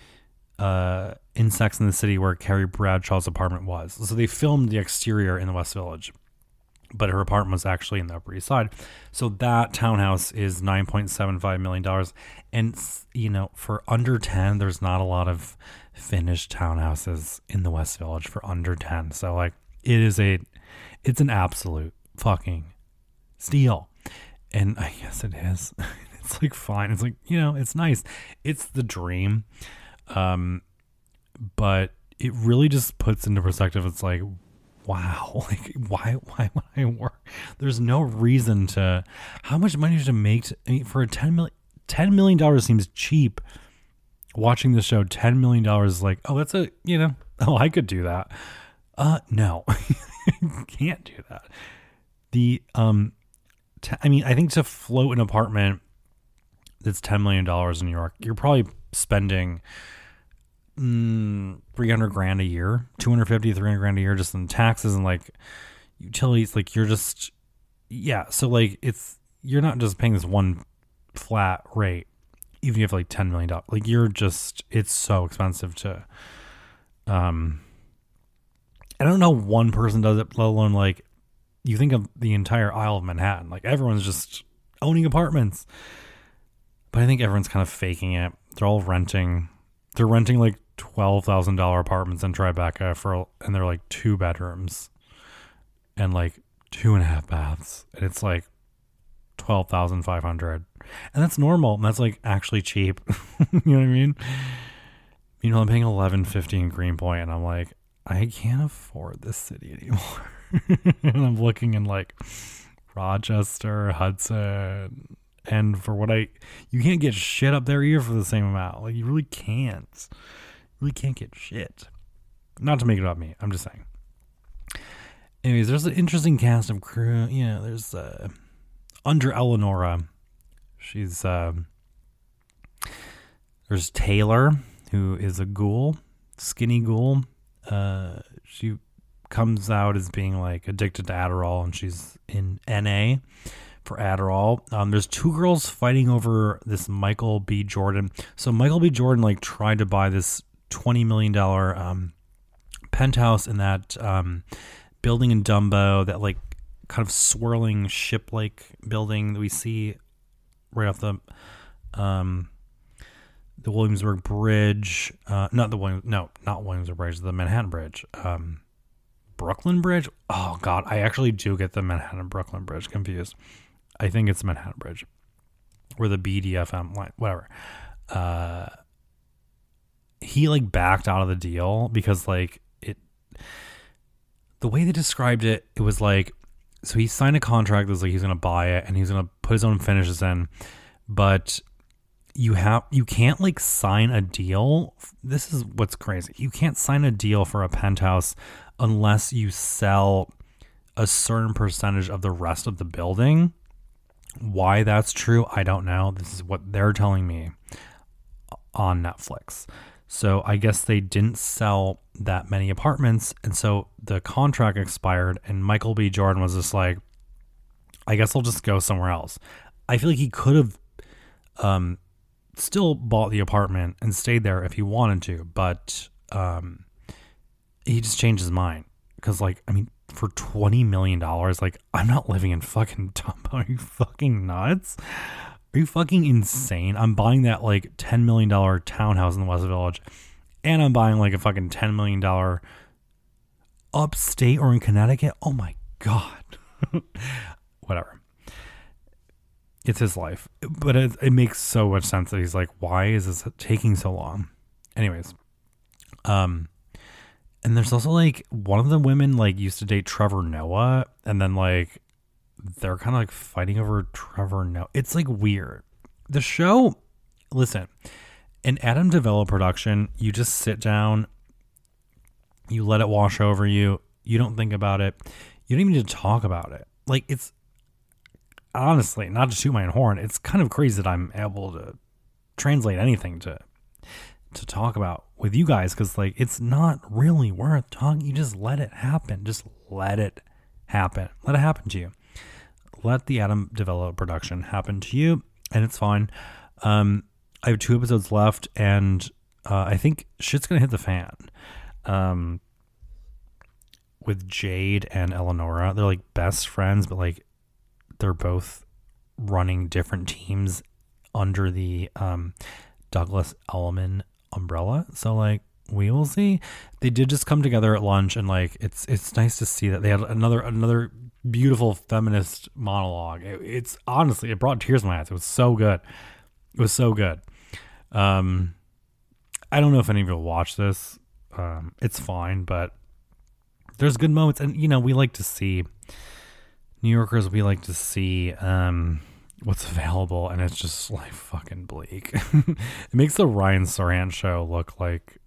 Sex and the City, where Carrie Bradshaw's apartment was. So they filmed the exterior in the West Village, but her apartment was actually in the Upper East Side. So that townhouse is $9.75 million. And, for under 10, there's not a lot of finished townhouses in the West Village for under 10. So like, it's an absolute fucking steal. And I guess it is. It's like fine. It's like, it's nice. It's the dream. But it really just puts into perspective. It's like, wow, like why would I work? There's no reason to. How much money to make for a $10 million seems cheap. Watching the show, $10 million is like, oh, that's I could do that. No, can't do that. I think to float an apartment that's $10 million in New York, you're probably spending $300,000 a year, $250,000-$300,000 a year just in taxes and like utilities. Like you're just, so like you're not just paying this one flat rate, even if you have like $10 million. Like it's so expensive to, I don't know one person does it, let alone like you think of the entire Isle of Manhattan. Like everyone's just owning apartments. But I think everyone's kind of faking it. They're all renting. They're renting like $12,000 apartments in Tribeca and they're like 2 bedrooms and like 2.5 baths, and it's like 12,500, and that's normal. And that's like actually cheap. You know what I mean? You know, I'm paying $11.50 in Greenpoint, and I'm like, I can't afford this city anymore. And I'm looking in like Rochester, Hudson, and for what you can't get shit up there either for the same amount. Like, you really can't. You really can't get shit. Not to make it about me. I'm just saying. Anyways, there's an interesting cast of crew. You know, there's under Eleonora. She's there's Taylor, who is a ghoul, skinny ghoul. She comes out as being like addicted to Adderall, and she's in NA for Adderall. There's two girls fighting over this Michael B. Jordan. So Michael B. Jordan like tried to buy this $20 million penthouse in that building in Dumbo, that like kind of swirling ship-like building that we see right off the Williamsburg Bridge. Not Williamsburg Bridge, the Manhattan Bridge. Brooklyn Bridge? Oh, God. I actually do get the Manhattan-Brooklyn Bridge confused. I think it's Manhattan Bridge. Or the BDFM line. Whatever. He, like, backed out of the deal because, like, the way they described it, it was like, so he signed a contract that was like he's going to buy it and he's going to put his own finishes in, but you can't like sign a deal. This is what's crazy. You can't sign a deal for a penthouse unless you sell a certain percentage of the rest of the building. Why that's true, I don't know. This is what they're telling me on Netflix. So I guess they didn't sell that many apartments, and so the contract expired, and Michael B. Jordan was just like, I guess I'll just go somewhere else. I feel like he could have still bought the apartment and stayed there if he wanted to, but he just changed his mind. Because, like, I mean, for $20 million, like, I'm not living in fucking Dumbo. Are you fucking nuts? Are you fucking insane? I'm buying that, like, $10 million townhouse in the West Village, and I'm buying, like, a fucking $10 million upstate or in Connecticut. Oh, my God. Whatever. It's his life. But it makes so much sense that he's like, why is this taking so long? Anyways. And there's also, like, one of the women, like, used to date Trevor Noah, and then, like, they're kind of like fighting over Trevor Noah. It's like weird. The show, listen, in Adam DeVello production, you just sit down, you let it wash over you, you don't think about it, you don't even need to talk about it. Like, it's honestly, not to shoot my own horn, it's kind of crazy that I'm able to translate anything to talk about with you guys, because like it's not really worth talking. You just let it happen. Just let it happen. Let it happen to you. Let the Adam DeVello production happen to you, and it's fine. I have 2 episodes left, and I think shit's gonna hit the fan. With Jade and Eleonora, they're like best friends, but like they're both running different teams under the Douglas Elliman umbrella. So like we will see. They did just come together at lunch, and like it's nice to see that they had another beautiful feminist monologue. It's honestly, it brought tears to my eyes. It was so good. It was so good. I don't know if any of you will watch this. It's fine, but there's good moments, and you know, we like to see New Yorkers. We like to see what's available, and it's just like fucking bleak. It makes the Ryan Serhant show look like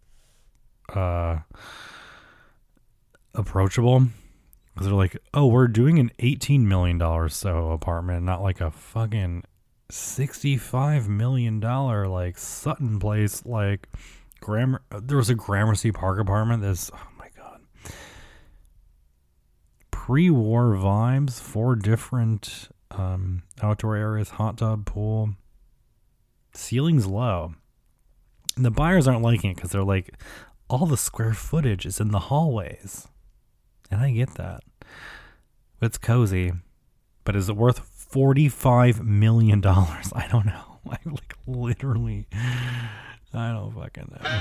approachable, because they're like, oh, we're doing an $18 million so apartment, not like a fucking $65 million like Sutton Place, like there was a Gramercy Park apartment. This, oh my god, pre-war vibes, 4 different outdoor areas, hot tub, pool, ceiling's low, and the buyers aren't liking it because they're like, all the square footage is in the hallways, and I get that. It's cozy, but is it worth $45 million? I don't know. I like literally, I don't fucking know.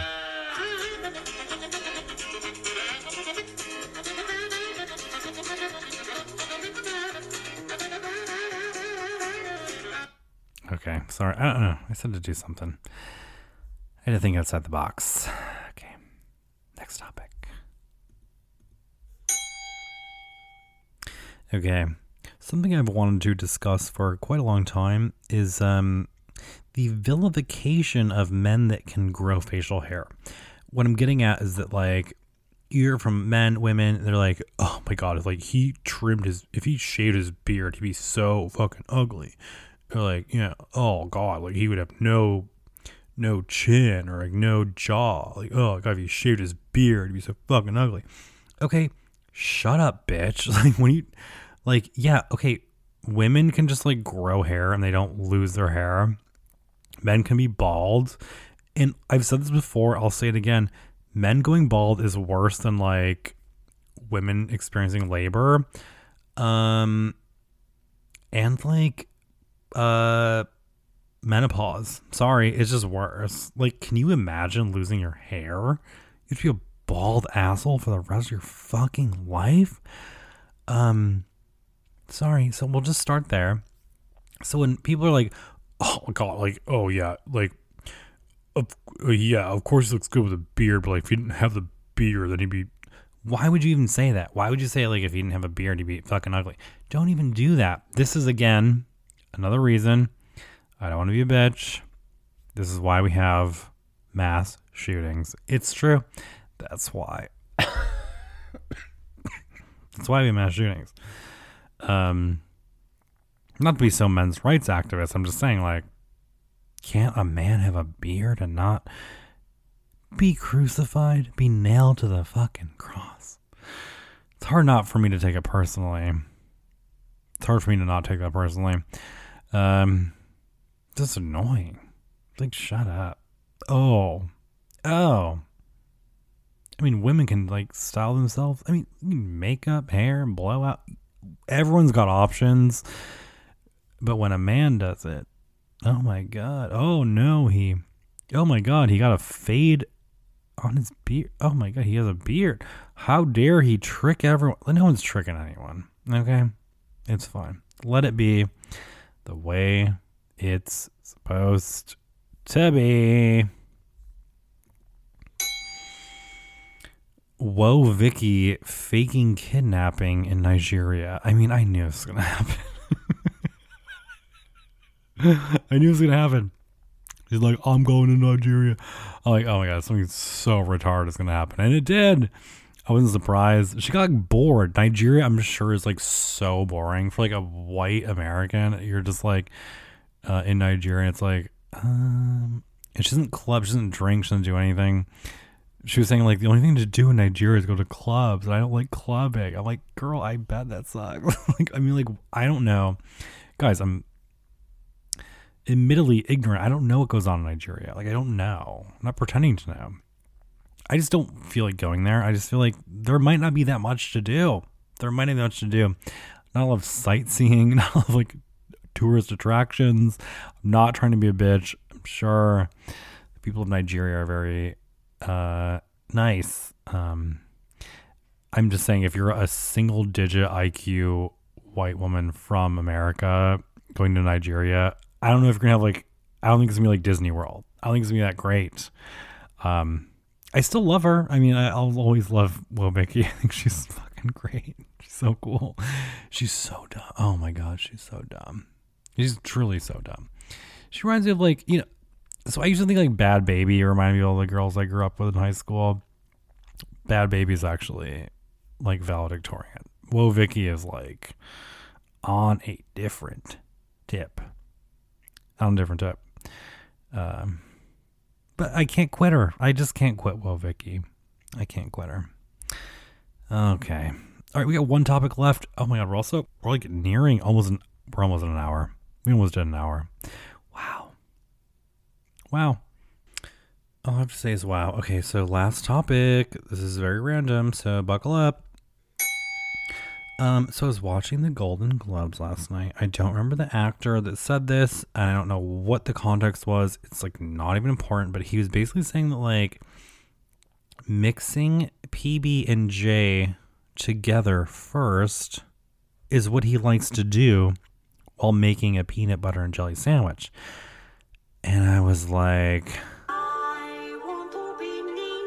Okay, sorry. I don't know. I said to do something. I had to think outside the box. Okay, next topic. Okay, something I've wanted to discuss for quite a long time is the vilification of men that can grow facial hair. What I'm getting at is that, like, you hear from men, women, they're like, oh my God, if like he shaved his beard, he'd be so fucking ugly. They're like, yeah, oh God, like he would have no chin or like no jaw. Like, oh God, if he shaved his beard, he'd be so fucking ugly. Okay, shut up, bitch. Like when you, like, yeah, okay, women can just like grow hair and they don't lose their hair. Men can be bald. And I've said this before, I'll say it again. Men going bald is worse than like women experiencing labor. And like menopause. Sorry, it's just worse. Like, can you imagine losing your hair? You'd be a bald asshole for the rest of your fucking life. Sorry, so we'll just start there. So when people are like, oh God, like, oh yeah, like, of course he looks good with a beard, but like if he didn't have the beard, then he'd be. Why would you even say that? Why would you say like if he didn't have a beard, he'd be fucking ugly? Don't even do that. This is again another reason I don't want to be a bitch. This is why we have mass shootings. It's true. That's why. That's why we have mass shootings. Not to be so men's rights activist. I'm just saying, like, can't a man have a beard and not be crucified, be nailed to the fucking cross? It's hard not for me to take it personally. It's hard for me to not take that personally. Just annoying. Like, shut up. Oh. I mean, women can, like, style themselves. I mean, makeup, hair, blowout. Everyone's got options. But when a man does it, oh my God. Oh no, oh my God, he got a fade on his beard. Oh my God, he has a beard. How dare he trick everyone? No one's tricking anyone. Okay? It's fine. Let it be the way it's supposed to be. Whoa, Vicky faking kidnapping in Nigeria. I mean, I knew it was going to happen. I knew it was going to happen. He's like, I'm going to Nigeria. I'm like, oh my God, something so retarded is going to happen. And it did. I wasn't surprised. She got like bored. Nigeria, I'm sure, is like so boring for like a white American. You're just like in Nigeria. And it's like, and she doesn't club. She doesn't drink. She doesn't do anything. She was saying like the only thing to do in Nigeria is go to clubs. And I don't like clubbing. I'm like, girl, I bet that sucks. Like, I mean, like, I don't know. Guys, I'm admittedly ignorant. I don't know what goes on in Nigeria. Like, I don't know. I'm not pretending to know. I just don't feel like going there. I just feel like there might not be that much to do. There might not be much to do. Not a lot of sightseeing, not a lot of like tourist attractions. I'm not trying to be a bitch. I'm sure the people of Nigeria are very nice. I'm just saying, if you're a single digit IQ white woman from America going to Nigeria, I don't know if you're gonna have like, I don't think it's gonna be like Disney World. I don't think it's gonna be that great. I still love her. I mean, I'll always love Will Vicky. I think she's fucking great. She's so cool. She's so dumb. Oh my God, she's so dumb. She's truly so dumb. She reminds me of like, you know, so I used to think like Bad Baby reminded me of all the girls I grew up with in high school. Bad Baby is actually like valedictorian. Whoa, Vicky is like on a different tip. But I can't quit her. I just can't quit Whoa, Vicky. I can't quit her. Okay. All right, we got one topic left. Oh my God, we're like nearing we're almost at an hour. We almost did an hour. Wow. All I have to say is wow. Okay, so last topic. This is very random, so buckle up. So I was watching the Golden Globes last night. I don't remember the actor that said this, and I don't know what the context was. It's like not even important, but he was basically saying that like mixing PB and J together first is what he likes to do while making a peanut butter and jelly sandwich. And I was like, I want to be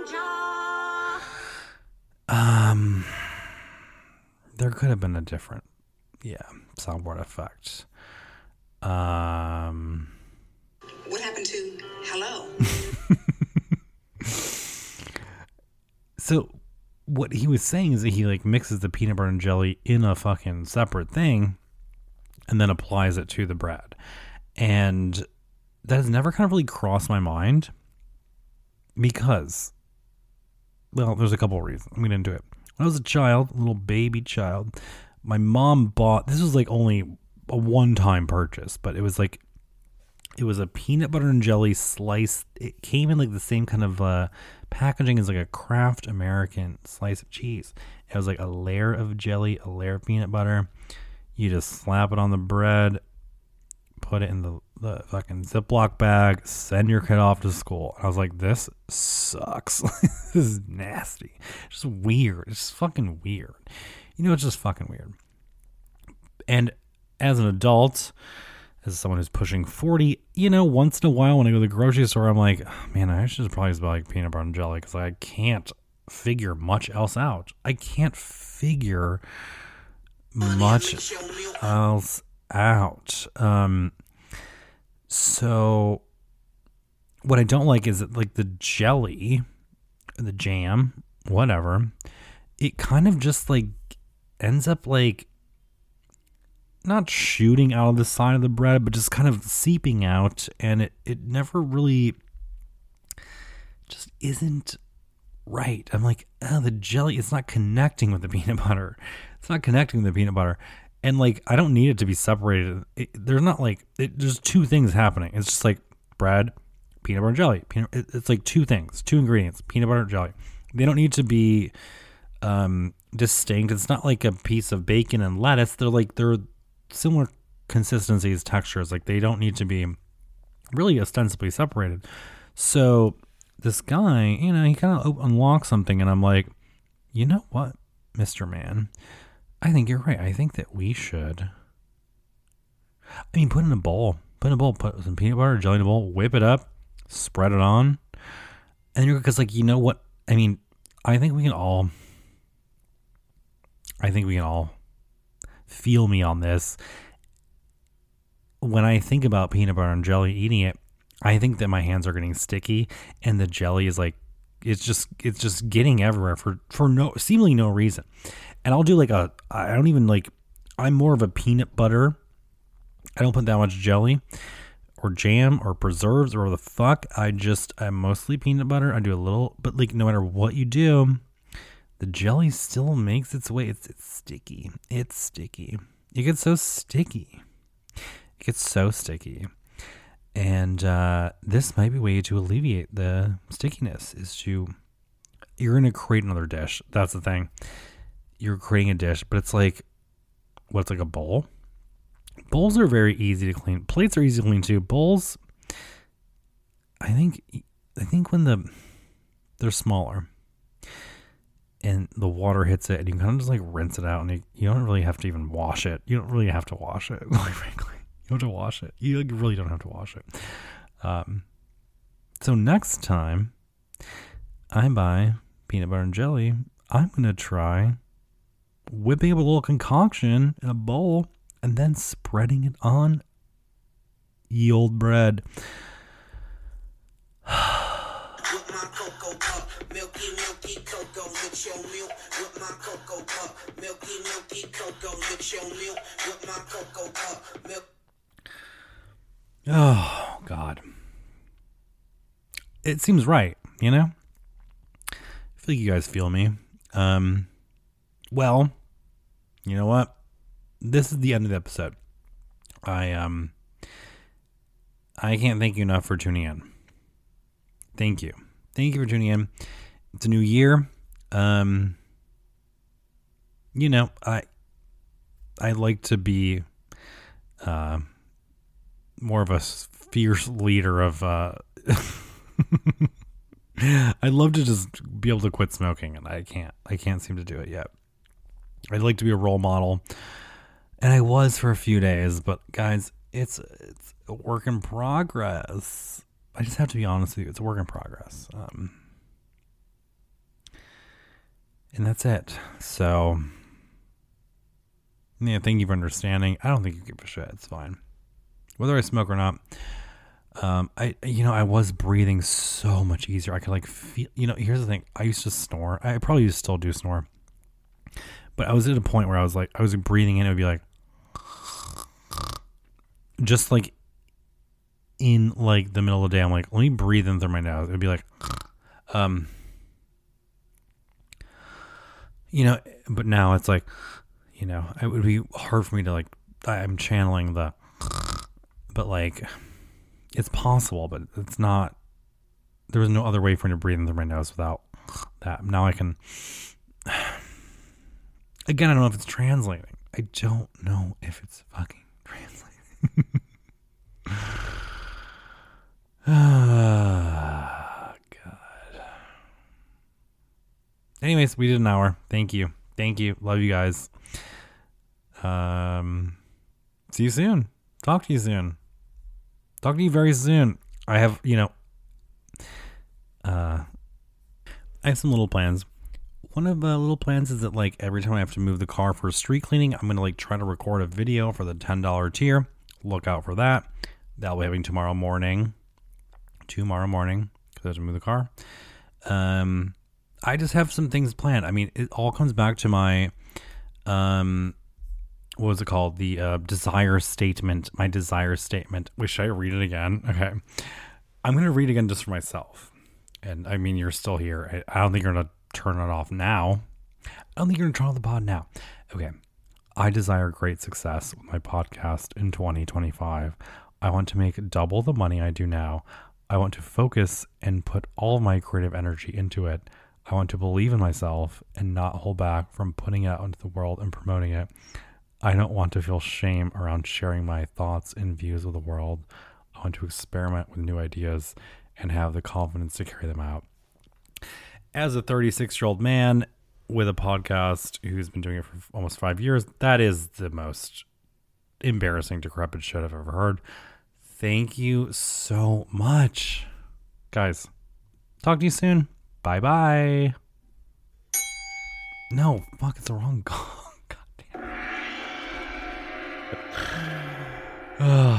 ninja. there could have been a different, soundboard effect. What happened to hello? So what he was saying is that he like mixes the peanut butter and jelly in a fucking separate thing and then applies it to the bread. And that has never kind of really crossed my mind because, well, there's a couple of reasons. I'm getting into it. When I was a child, a little baby child, my mom bought, this was like only a one-time purchase, but it was a peanut butter and jelly slice. It came in like the same kind of packaging as like a Kraft American slice of cheese. It was like a layer of jelly, a layer of peanut butter. You just slap it on the bread, put it in the fucking Ziploc bag, send your kid off to school. I was like, this sucks. This is nasty. It's just weird. It's just fucking weird. It's just fucking weird. And as an adult, as someone who's pushing 40, once in a while when I go to the grocery store, I'm like, oh, man, I should probably just buy like peanut butter and jelly because I can't figure much else out. I can't figure much else out. So what I don't like is that like the jelly, the jam, whatever, it kind of just like ends up like not shooting out of the side of the bread, but just kind of seeping out, and it never really just isn't right. I'm like, the jelly, it's not connecting with the peanut butter. It's not connecting with the peanut butter. And like, I don't need it to be separated. There's not like, there's two things happening. It's just like bread, peanut butter, and jelly. It's like two things, two ingredients, peanut butter and jelly. They don't need to be distinct. It's not like a piece of bacon and lettuce. They're similar consistencies, textures. Like they don't need to be really ostensibly separated. So this guy, he kind of unlocks something, and I'm like, you know what, Mr. Man, I think you're right. I think that we should, put in a bowl, put some peanut butter, jelly in a bowl, whip it up, spread it on, and you're, because like, you know what, I think we can all feel me on this. When I think about peanut butter and jelly, eating it, I think that my hands are getting sticky, and the jelly is like, it's just getting everywhere for seemingly no reason. And I'll do like I'm more of a peanut butter. I don't put that much jelly or jam or preserves or whatever the fuck. I'm mostly peanut butter. I do a little, but like no matter what you do, the jelly still makes its way. It's sticky. It's sticky. It gets so sticky. And this might be a way to alleviate the stickiness you're going to create another dish. That's the thing. You're creating a dish, but it's like, what's like a bowl? Bowls are very easy to clean. Plates are easy to clean too. Bowls, I think when they're smaller and the water hits it, and you kind of just like rinse it out, and you don't really have to even wash it. You don't really have to wash it, like, frankly. You don't have to wash it. You really don't have to wash it. So next time I buy peanut butter and jelly, I'm going to try whipping up a little concoction in a bowl and then spreading it on ye old bread. Oh, God. It seems right, I feel like you guys feel me. Well, you know what? This is the end of the episode. I can't thank you enough for tuning in. Thank you. Thank you for tuning in. It's a new year. I like to be more of a fierce leader of I'd love to just be able to quit smoking, and I can't seem to do it yet. I'd like to be a role model And I was for a few days, but guys, it's a work in progress. I just have to be honest with you. It's a work in progress. And that's it. So, yeah, thank you for understanding. I don't think you give a shit. It's fine. Whether I smoke or not, I was breathing so much easier. I could like feel, here's the thing. I used to snore. I probably still do snore. But I was at a point where I was breathing in, it would be like, just like in like the middle of the day, I'm like, let me breathe in through my nose. It would be like, but now it's like, it would be hard for me to like, I'm channeling but like, it's possible, but it's not, there was no other way for me to breathe in through my nose without that. Now I can, again, I don't know if it's translating. I don't know if it's fucking translating. Oh, God. Anyways, we did an hour. Thank you. Love you guys. See you soon. Talk to you soon. Talk to you very soon. I have, I have some little plans. One of the little plans is that like every time I have to move the car for street cleaning, I'm going to like try to record a video for the $10 tier. Look out for that. That'll be happening tomorrow morning. Because I have to move the car. I just have some things planned. I mean, it all comes back to my, what was it called? The desire statement. My desire statement. Wait, should I read it again? Okay. I'm going to read it again just for myself. And I mean, you're still here. I don't think you're going to turn it off now. I don't think you're going to turn off the pod now. Okay. I desire great success with my podcast in 2025. I want to make double the money I do now. I want to focus and put all of my creative energy into it. I want to believe in myself and not hold back from putting it out into the world and promoting it. I don't want to feel shame around sharing my thoughts and views with the world. I want to experiment with new ideas and have the confidence to carry them out. As a 36-year-old man with a podcast who's been doing it for almost 5 years, that is the most embarrassing, decrepit shit I've ever heard. Thank you so much. Guys, talk to you soon. Bye-bye. No, fuck, it's the wrong God damn it.